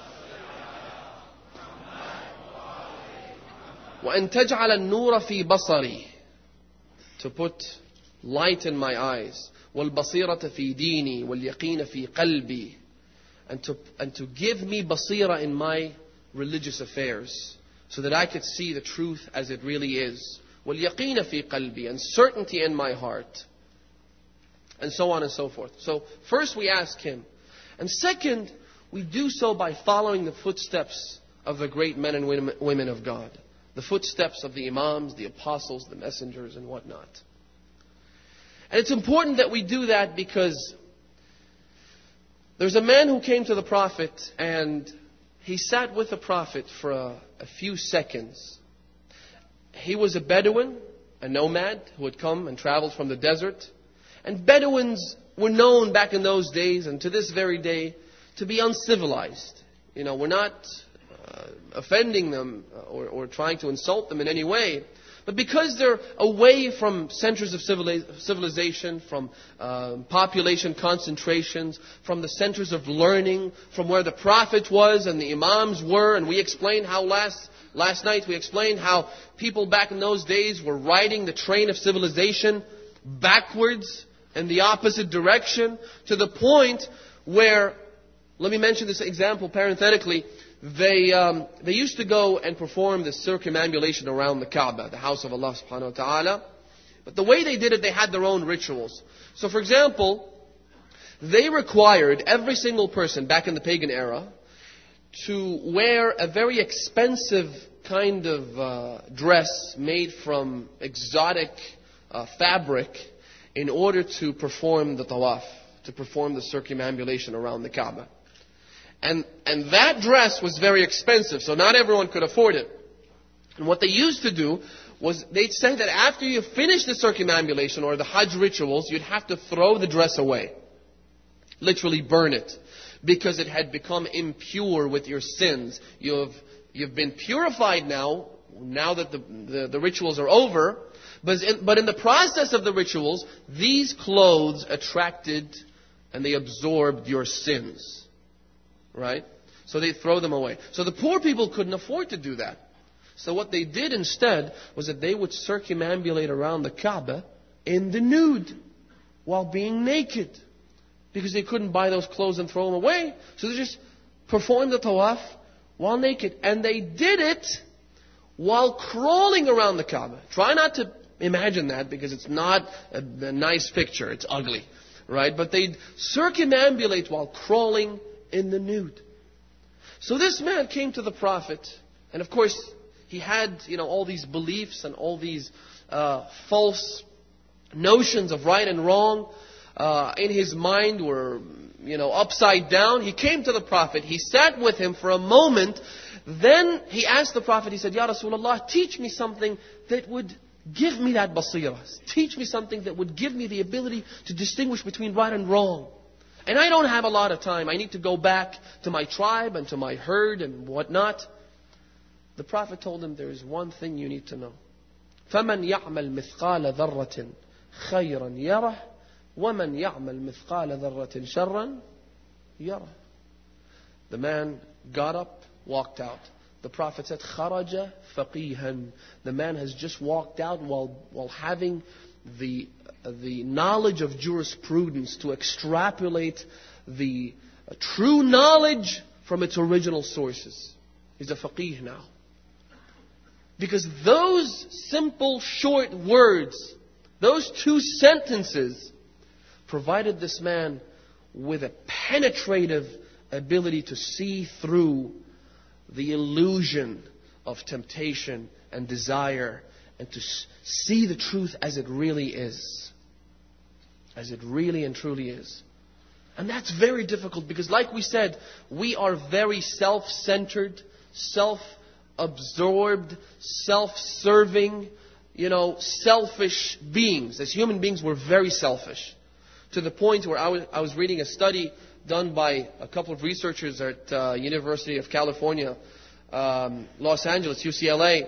وأن تجعل النور في بصري, to put light in my eyes, والبصيرة في ديني واليقين في قلبي, and to, and to give me basira in my religious affairs, so that I could see the truth as it really is, واليقين في قلبي, and certainty in my heart, and so on and so forth. So first we ask Him, and second we do so by following the footsteps of the great men and women of God. The footsteps of the imams, the apostles, the messengers, and whatnot. And it's important that we do that because there's a man who came to the Prophet and he sat with the Prophet for a, a few seconds. He was a Bedouin, a nomad who had come and traveled from the desert. And Bedouins were known back in those days and to this very day to be uncivilized. You know, we're not uh, offending them or, or trying to insult them in any way. But because they're away from centers of civilization, from uh, population concentrations, from the centers of learning, from where the Prophet was and the Imams were, and we explained how last last night we explained how people back in those days were riding the train of civilization backwards in the opposite direction, to the point where, let me mention this example parenthetically, They um, they used to go and perform the circumambulation around the Kaaba, the house of Allah subhanahu wa ta'ala. But the way they did it, they had their own rituals. So for example, they required every single person back in the pagan era to wear a very expensive kind of uh, dress made from exotic uh, fabric in order to perform the tawaf, to perform the circumambulation around the Kaaba. And and that dress was very expensive, so not everyone could afford it. And what they used to do was they'd say that after you finish the circumambulation or the Hajj rituals, you'd have to throw the dress away. Literally burn it. Because it had become impure with your sins. You've you've been purified now, now that the, the, the rituals are over. But in, but in the process of the rituals, these clothes attracted and they absorbed your sins. Right? So they throw them away. So the poor people couldn't afford to do that. So what they did instead was that they would circumambulate around the Kaaba in the nude while being naked. Because they couldn't buy those clothes and throw them away. So they just performed the tawaf while naked. And they did it while crawling around the Kaaba. Try not to imagine that because it's not a, a nice picture. It's ugly. Right? But they'd circumambulate while crawling in the nude. So this man came to the Prophet, and of course he had, you know, all these beliefs and all these uh, false notions of right and wrong uh, in his mind were, you know, upside down. He came to the Prophet. He sat with him for a moment. Then he asked the Prophet. He said, "Ya Rasulullah, teach me something that would give me that basira. Teach me something that would give me the ability to distinguish between right and wrong. And I don't have a lot of time. I need to go back to my tribe and to my herd and whatnot." The Prophet told him, there is one thing you need to know. فَمَنْ يَعْمَلْ مِثْقَالَ ذَرَّةٍ خَيْرًا يَرَهُ وَمَنْ يَعْمَلْ مِثْقَالَ ذَرَّةٍ شَرًّا يَرَهُ. The man got up, walked out. The Prophet said, خَرَجَ فَقِيهًا. The man has just walked out while, while having the the knowledge of jurisprudence to extrapolate the true knowledge from its original sources. He's a faqih now. Because those simple short words, those two sentences, provided this man with a penetrative ability to see through the illusion of temptation and desire and to see the truth as it really is. As it really and truly is. And that's very difficult because, like we said, we are very self-centered, self-absorbed, self-serving, you know, selfish beings. As human beings, we're very selfish. To the point where I was, I was reading a study done by a couple of researchers at uh, University of California, um, Los Angeles, U C L A.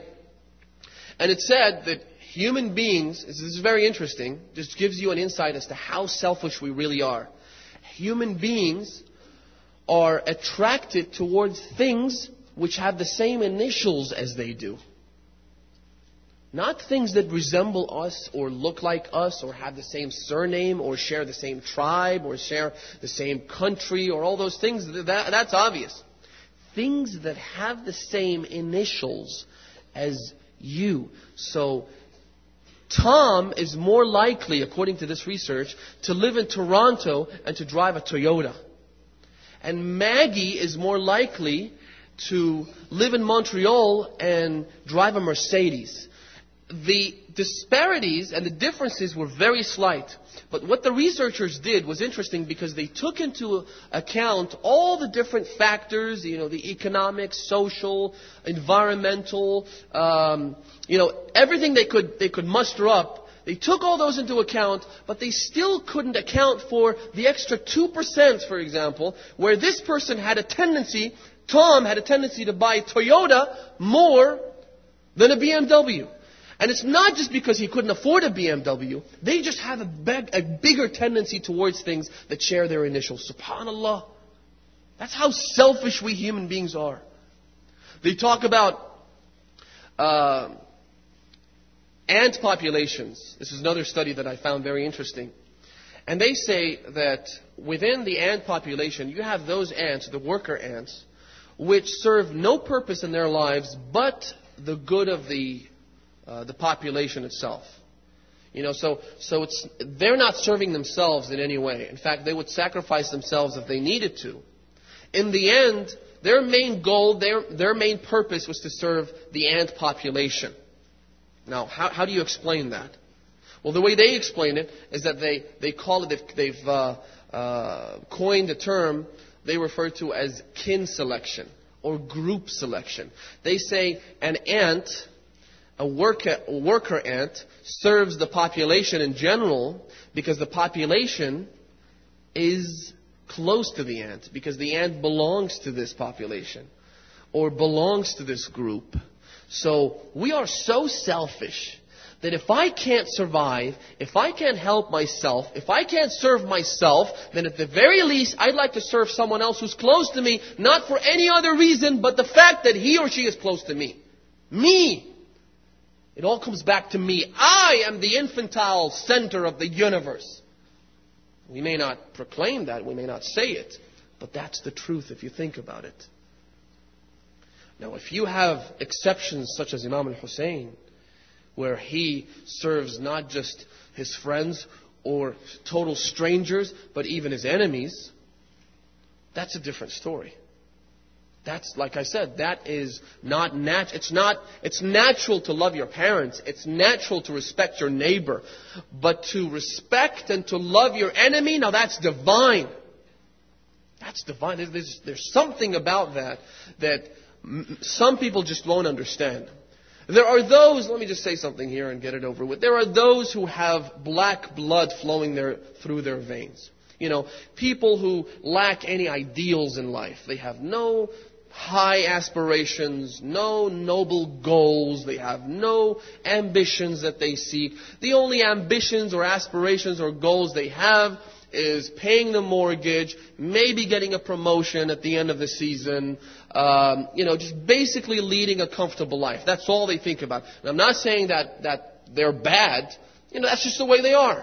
And it said that human beings, this is very interesting, just gives you an insight as to how selfish we really are. Human beings are attracted towards things which have the same initials as they do. Not things that resemble us or look like us or have the same surname or share the same tribe or share the same country or all those things. That, that's obvious. Things that have the same initials as you. So Tom is more likely, according to this research, to live in Toronto and to drive a Toyota. And Maggie is more likely to live in Montreal and drive a Mercedes. The disparities and the differences were very slight. But what the researchers did was interesting because they took into account all the different factors, you know, the economic, social, environmental, um, you know, everything they could they could muster up. They took all those into account, but they still couldn't account for the extra two percent, for example, where this person had a tendency, Tom had a tendency to buy Toyota more than a B M W. And it's not just because he couldn't afford a B M W. They just have a, big, a bigger tendency towards things that share their initials. SubhanAllah. That's how selfish we human beings are. They talk about uh, ant populations. This is another study that I found very interesting. And they say that within the ant population, you have those ants, the worker ants, which serve no purpose in their lives but the good of the Uh, the population itself. You know, so so it's they're not serving themselves in any way. In fact, they would sacrifice themselves if they needed to. In the end, their main goal, their their main purpose was to serve the ant population. Now, how how do you explain that? Well, the way they explain it is that they they call it, they've, they've uh, uh, coined a term they refer to as kin selection or group selection. They say an ant, A worker, a worker ant serves the population in general because the population is close to the ant, because the ant belongs to this population or belongs to this group. So we are so selfish that if I can't survive, if I can't help myself, if I can't serve myself, then at the very least I'd like to serve someone else who's close to me, not for any other reason but the fact that he or she is close to me. Me! It all comes back to me. I am the infantile center of the universe. We may not proclaim that, we may not say it, but that's the truth if you think about it. Now, if you have exceptions such as Imam al-Hussein, where he serves not just his friends or total strangers, but even his enemies, that's a different story. That's, like I said, that is not nat. It's not. It's natural to love your parents. It's natural to respect your neighbor, but to respect and to love your enemy, now that's divine. That's divine. There's, there's something about that that some people just won't understand. There are those. Let me just say something here and get it over with. There are those who have black blood flowing their, through their veins. You know, people who lack any ideals in life. They have no high aspirations, no noble goals. They have no ambitions that they seek. The only ambitions or aspirations or goals they have is paying the mortgage, maybe getting a promotion at the end of the season, um, you know, just basically leading a comfortable life. That's all they think about. And I'm not saying that, that they're bad. You know, that's just the way they are.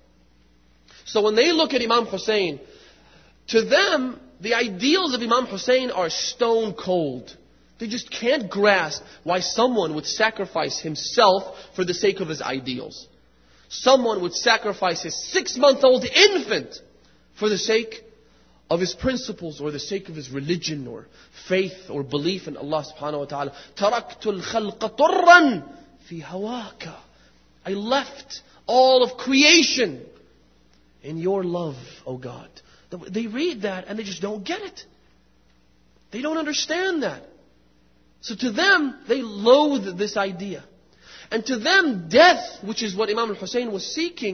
So when they look at Imam Hussein, to them, the ideals of Imam Hussein are stone cold. They just can't grasp why someone would sacrifice himself for the sake of his ideals. Someone would sacrifice his six-month-old infant for the sake of his principles or the sake of his religion or faith or belief in Allah subhanahu wa ta'ala. تَرَكْتُ الْخَلْقَ طُرًّا فِي هَوَاكَ. I left all of creation in your love, O God. They read that and they just don't get it. They don't understand that. So to them, they loathe this idea. And to them, death, which is what Imam al-Hussein was seeking,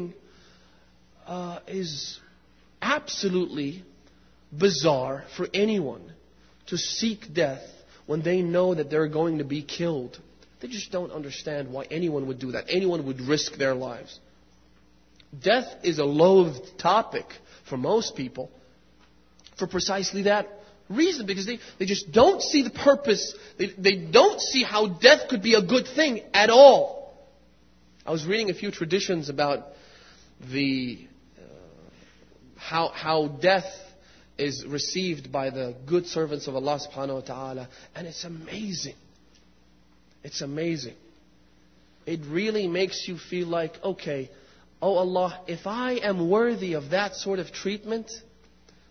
uh, is absolutely bizarre for anyone to seek death when they know that they're going to be killed. They just don't understand why anyone would do that. Anyone would risk their lives. Death is a loathed topic for most people for precisely that reason, because they, they just don't see the purpose. They, they don't see how death could be a good thing at all. I was reading a few traditions about the uh, how how death is received by the good servants of Allah subhanahu wa ta'ala, and it's amazing. It's amazing. It really makes you feel like, okay, oh Allah, if I am worthy of that sort of treatment,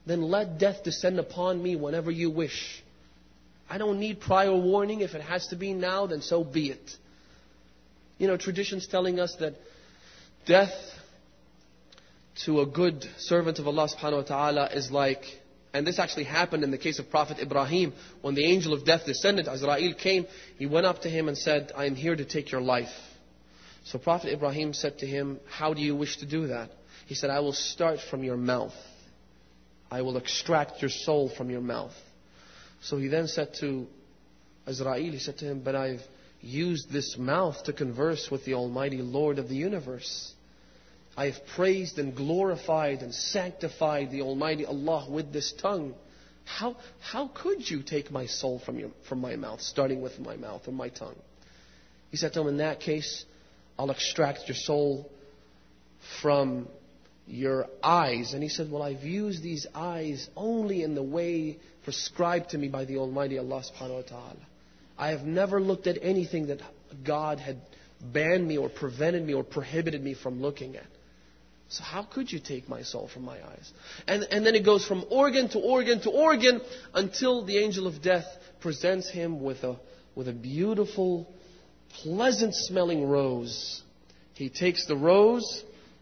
then let death descend upon me whenever you wish. I don't need prior warning. If it has to be now, then so be it. You know, tradition's telling us that death to a good servant of Allah subhanahu wa ta'ala is like, and this actually happened in the case of Prophet Ibrahim. When the angel of death descended, Azrael came, he went up to him and said, I am here to take your life. So Prophet Ibrahim said to him, how do you wish to do that? He said, I will start from your mouth. I will extract your soul from your mouth. So he then said to Azrael, he said to him, but I've used this mouth to converse with the Almighty Lord of the universe. I have praised and glorified and sanctified the Almighty Allah with this tongue. How, how could you take my soul from, your, from my mouth, starting with my mouth or my tongue? He said to him, in that case, I'll extract your soul from your eyes. And he said, well, I've used these eyes only in the way prescribed to me by the Almighty Allah subhanahu wa ta'ala. I have never looked at anything that God had banned me or prevented me or prohibited me from looking at. So how could you take my soul from my eyes? And, and then it goes from organ to organ to organ until the angel of death presents him with a, with a beautiful, pleasant smelling rose. He takes the rose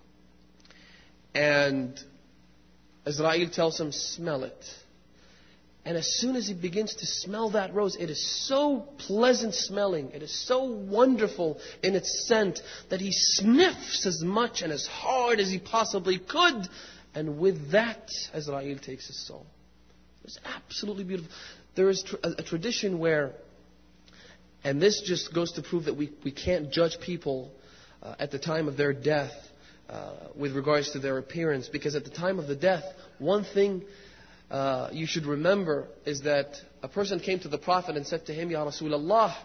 and Azrael tells him, smell it. And as soon as he begins to smell that rose, it is so pleasant smelling, it is so wonderful in its scent that he sniffs as much and as hard as he possibly could. And with that, Azrael takes his soul. It's absolutely beautiful. There is a, a tradition where, and this just goes to prove that we, we can't judge people uh, at the time of their death uh, with regards to their appearance. Because at the time of the death, one thing Uh, you should remember is that a person came to the Prophet and said to him, Ya Rasulullah,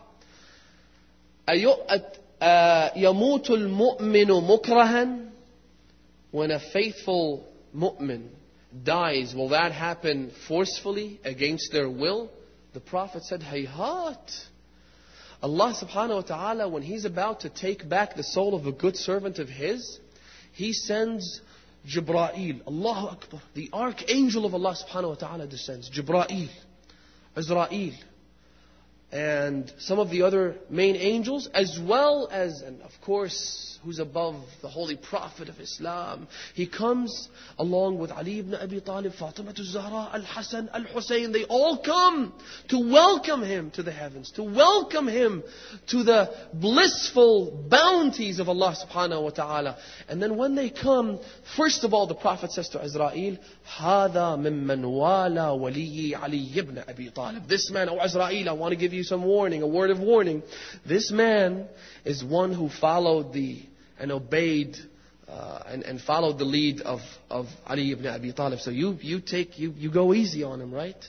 يَمُوتُ الْمُؤْمِنُ مُكْرَهًا? When a faithful mu'min dies, will that happen forcefully against their will? The Prophet said, Hayhat. Allah subhanahu wa ta'ala, when He's about to take back the soul of a good servant of His, He sends Jibra'il, Allahu Akbar, the archangel of Allah subhanahu wa ta'ala descends. Jibra'il, Azrael, and some of the other main angels, as well as, and of course, who's above the Holy Prophet of Islam. He comes along with Ali ibn Abi Talib, Fatima al-Zahra, Al-Hasan, Al-Hussein. They all come to welcome him to the heavens, to welcome him to the blissful bounties of Allah subhanahu wa ta'ala. And then when they come, first of all, the Prophet says to Azrael, هَذَا مِمَّنْ وَالَى وَلِيِّ عَلِيِّ ibn Abi Talib. This man, oh Azrael, I want to give you some warning, a word of warning. This man is one who followed the and obeyed uh, and, and followed the lead of, of Ali ibn Abi Talib. So you you take you you go easy on him, right?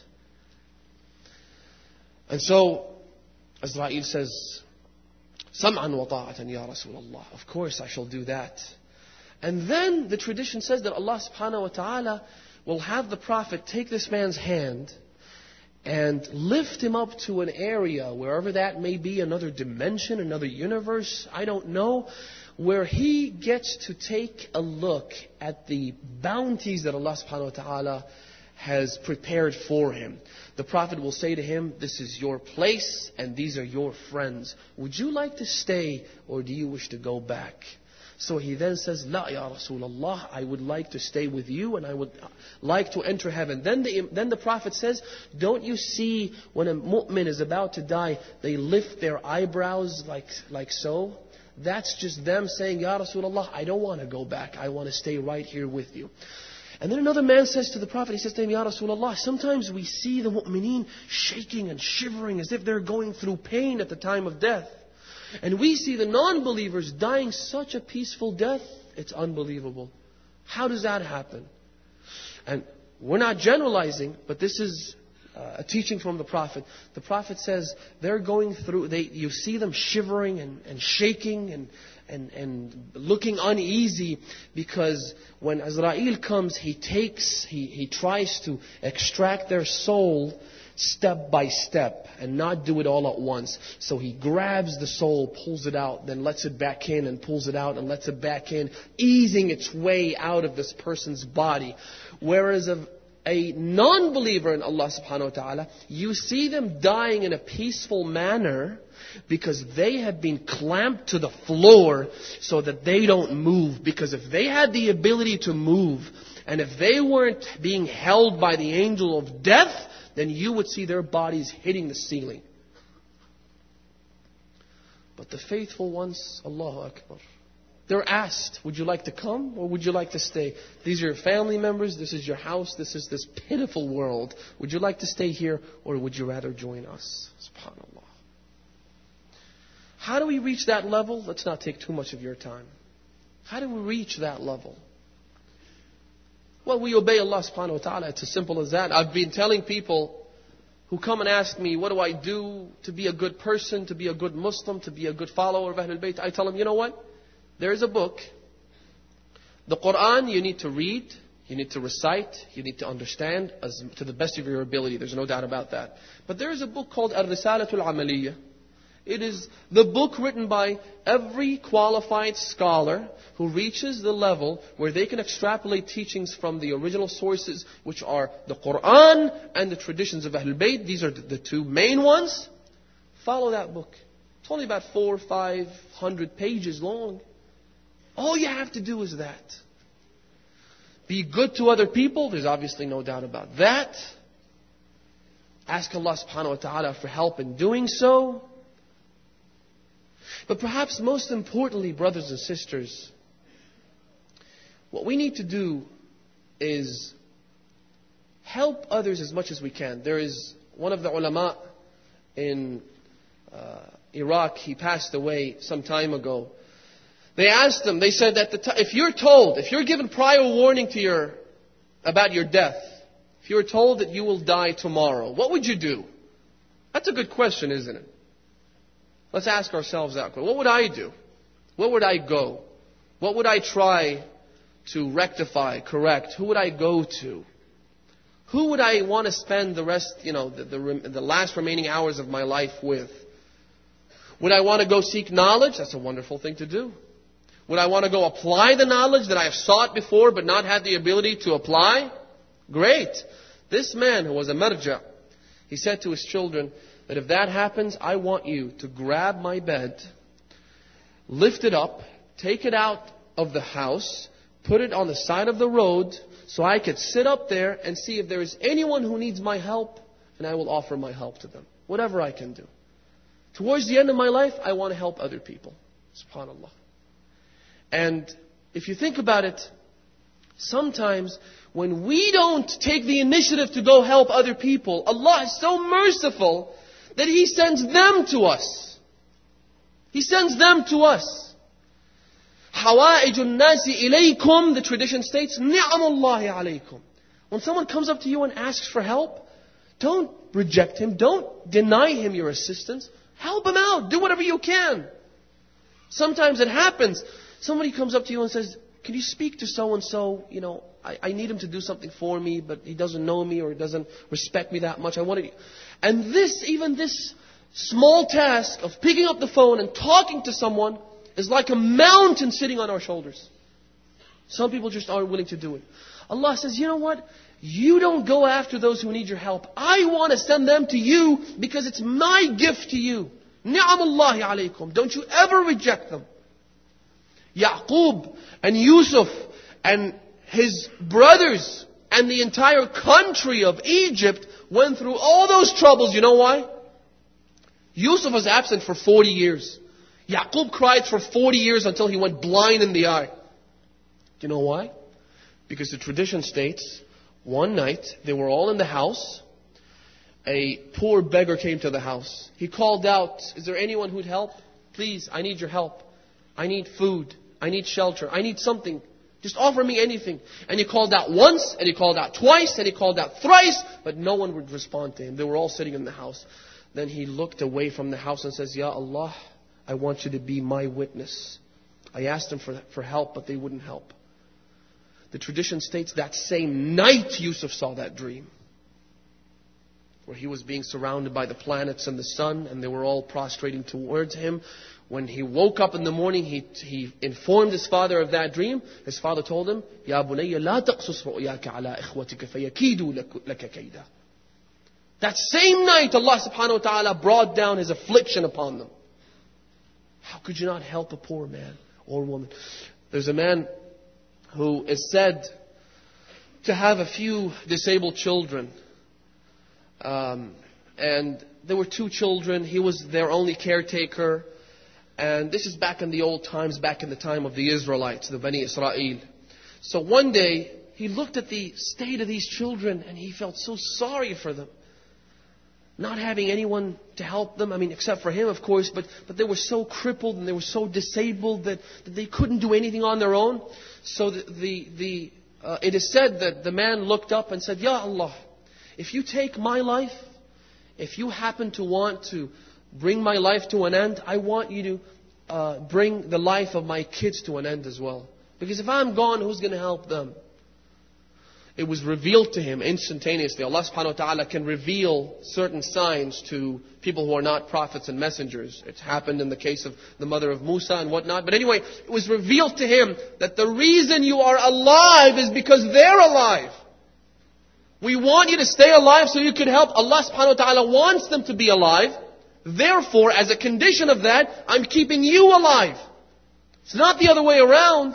And so Azrael says, Sam'an wa ta'atan ya Rasulullah. Of course I shall do that. And then the tradition says that Allah subhanahu wa ta'ala will have the Prophet take this man's hand and lift him up to an area, wherever that may be, another dimension, another universe, I don't know, where he gets to take a look at the bounties that Allah subhanahu wa ta'ala has prepared for him. The Prophet will say to him, this is your place and these are your friends. Would you like to stay or do you wish to go back? So he then says, La ya Rasulullah, I would like to stay with you and I would like to enter heaven. Then the, then the Prophet says, don't you see when a mu'min is about to die, they lift their eyebrows like, like so? That's just them saying, Ya Rasulullah, I don't want to go back. I want to stay right here with you. And then another man says to the Prophet, he says to him, Ya Rasulullah, sometimes we see the mu'mineen shaking and shivering as if they're going through pain at the time of death. And we see the non-believers dying such a peaceful death, it's unbelievable. How does that happen? And we're not generalizing, but this is uh, a teaching from the Prophet. The Prophet says they're going through, they, you see them shivering and, and shaking and, and, and looking uneasy because when Azrael comes, he takes, he, he tries to extract their soul step by step and not do it all at once. So he grabs the soul, pulls it out, then lets it back in and pulls it out and lets it back in, easing its way out of this person's body. Whereas of a non-believer in Allah subhanahu wa ta'ala, you see them dying in a peaceful manner because they have been clamped to the floor so that they don't move. Because if they had the ability to move, and if they weren't being held by the angel of death, then you would see their bodies hitting the ceiling. But the faithful ones, Allahu Akbar, they're asked, would you like to come or would you like to stay? These are your family members, this is your house, this is this pitiful world. Would you like to stay here or would you rather join us? SubhanAllah. How do we reach that level? Let's not take too much of your time. How do we reach that level? Well, we obey Allah subhanahu wa ta'ala. It's as simple as that. I've been telling people who come and ask me, what do I do to be a good person, to be a good Muslim, to be a good follower of Ahlul Bayt? I tell them, you know what? There is a book. The Quran you need to read, you need to recite, you need to understand as to the best of your ability. There's no doubt about that. But there is a book called Ar-Risalatul Amaliyah. It is the book written by every qualified scholar who reaches the level where they can extrapolate teachings from the original sources, which are the Quran and the traditions of Ahlul Bayt. These are the two main ones. Follow that book. It's only about four or five hundred pages long. All you have to do is that. Be good to other people. There's obviously no doubt about that. Ask Allah subhanahu wa ta'ala for help in doing so. But perhaps most importantly, brothers and sisters, what we need to do is help others as much as we can. There is one of the ulama in uh, Iraq, he passed away some time ago. They asked him, they said that the t- if you're told, if you're given prior warning to your about your death, if you're told that you will die tomorrow, what would you do? That's a good question, isn't it? Let's ask ourselves that question. What would I do? Where would I go? What would I try to rectify, correct? Who would I go to? Who would I want to spend the rest, you know, the, the, the last remaining hours of my life with? Would I want to go seek knowledge? That's a wonderful thing to do. Would I want to go apply the knowledge that I have sought before but not had the ability to apply? Great. This man who was a marja, he said to his children that if that happens, I want you to grab my bed, lift it up, take it out of the house, put it on the side of the road so I could sit up there and see if there is anyone who needs my help, and I will offer my help to them. Whatever I can do. Towards the end of my life, I want to help other people. SubhanAllah. And if you think about it, sometimes when we don't take the initiative to go help other people, Allah is so merciful that He sends them to us. He sends them to us. حَوَائِجُ النَّاسِ إِلَيْكُمْ, the tradition states, نِعَمُ اللَّهِ عَلَيْكُمْ. When someone comes up to you and asks for help, don't reject him. Don't deny him your assistance. Help him out. Do whatever you can. Sometimes it happens. Somebody comes up to you and says, can you speak to so-and-so? You know, I, I need him to do something for me, but he doesn't know me or he doesn't respect me that much. I want to... And this, even this small task of picking up the phone and talking to someone is like a mountain sitting on our shoulders. Some people just aren't willing to do it. Allah says, you know what? You don't go after those who need your help. I want to send them to you because it's my gift to you. Ni'amullahi alaykum. Don't you ever reject them. Yaqub and Yusuf and his brothers and the entire country of Egypt went through all those troubles. You know why? Yusuf was absent for forty years. Yaqub cried for forty years until he went blind in the eye. Do you know why? Because the tradition states, one night they were all in the house. A poor beggar came to the house. He called out, is there anyone who'd help? Please, I need your help. I need food. I need shelter. I need something. Just offer me anything. And he called out once, and he called out twice, and he called out thrice, but no one would respond to him. They were all sitting in the house. Then he looked away from the house and says, Ya Allah, I want you to be my witness. I asked them for, for help, but they wouldn't help. The tradition states that same night Yusuf saw that dream. where he was being surrounded by the planets and the sun, and they were all prostrating towards him. When he woke up in the morning, he, he informed his father of that dream. His father told him, "Ya bunayya la taqsus ru'yaka ala ikhwatika fayakidu laka kayda." That same night, Allah subhanahu wa ta'ala brought down His affliction upon them. How could you not help a poor man or woman? There's a man who is said to have a few disabled children. Um, and there were two children. He was their only caretaker. And this is back in the old times, back in the time of the Israelites, the Bani Israel. So one day, he looked at the state of these children and he felt so sorry for them. Not having anyone to help them, I mean, except for him, of course, but, but they were so crippled and they were so disabled that, that they couldn't do anything on their own. So the, the, the uh, it is said that the man looked up and said, "Ya Allah, if you take my life, if you happen to want to bring my life to an end, I want you to uh, bring the life of my kids to an end as well. Because if I'm gone, who's going to help them?" It was revealed to him instantaneously. Allah subhanahu wa ta'ala can reveal certain signs to people who are not prophets and messengers. It's happened in the case of the mother of Musa and whatnot. But anyway, it was revealed to him that the reason you are alive is because they're alive. We want you to stay alive so you can help. Allah subhanahu wa ta'ala wants them to be alive. Therefore, as a condition of that, I'm keeping you alive. It's not the other way around.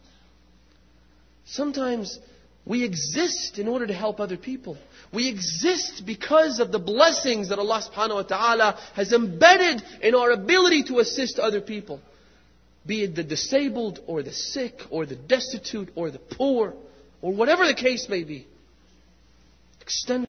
Sometimes we exist in order to help other people. We exist because of the blessings that Allah subhanahu wa ta'ala has embedded in our ability to assist other people. Be it the disabled or the sick or the destitute or the poor or whatever the case may be. Extend